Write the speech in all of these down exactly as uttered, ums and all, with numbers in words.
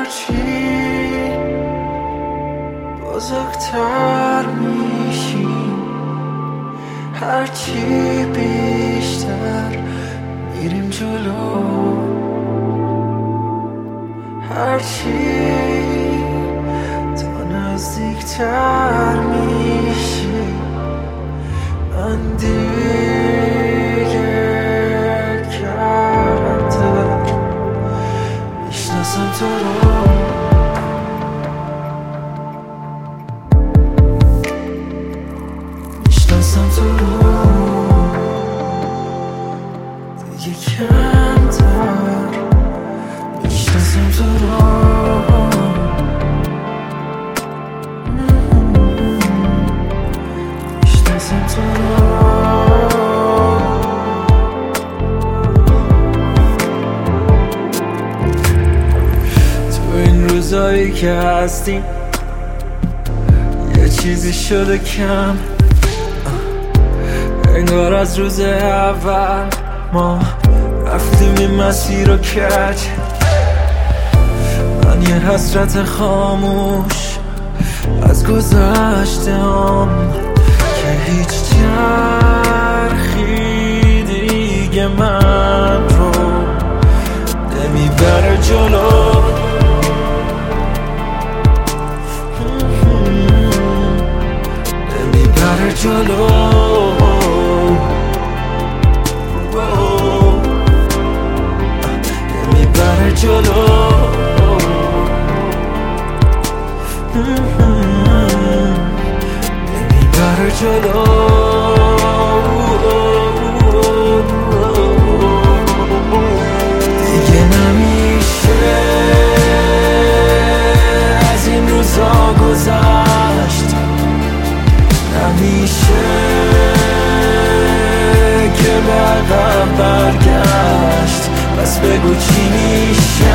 هرچی بزرگتر میشیم، هرچی بیشتر میریم جلو، هرچی تا نزدیکتر میشی من دیگه کمتر میشناسم تو رو. میشناسم تو رو دیگه کمتر میشناسم تو رو. میشناسم تو رو. تو این روزایی که هستیم یه چیزی شده کم، انگار از روز اول ما رفتیم این مسیر رو کج. من یه حسرت خاموش از گذشتم که هیچ چرخی دیگه من رو نمیبره جلو، نمیبره جلو، نمیبره جلو، نمیبره جلو. دیگه نمیشه از این روزا گذشت، نمیشه که بعدم برگشت. پس بگو چی میشن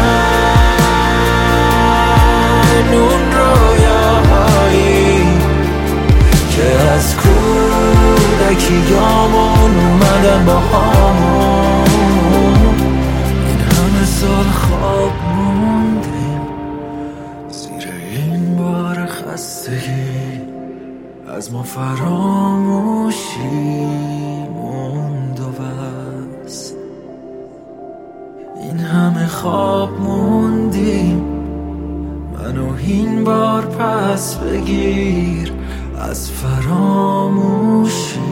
اون رویاهایی که از کودکیامون اومدن با همون. این همه سال خواب موندیم زیر این بار خستگی، از ما فراموشی موند و بس. این همه خواب موندیم منو این بار پس بگیر از فراموشی.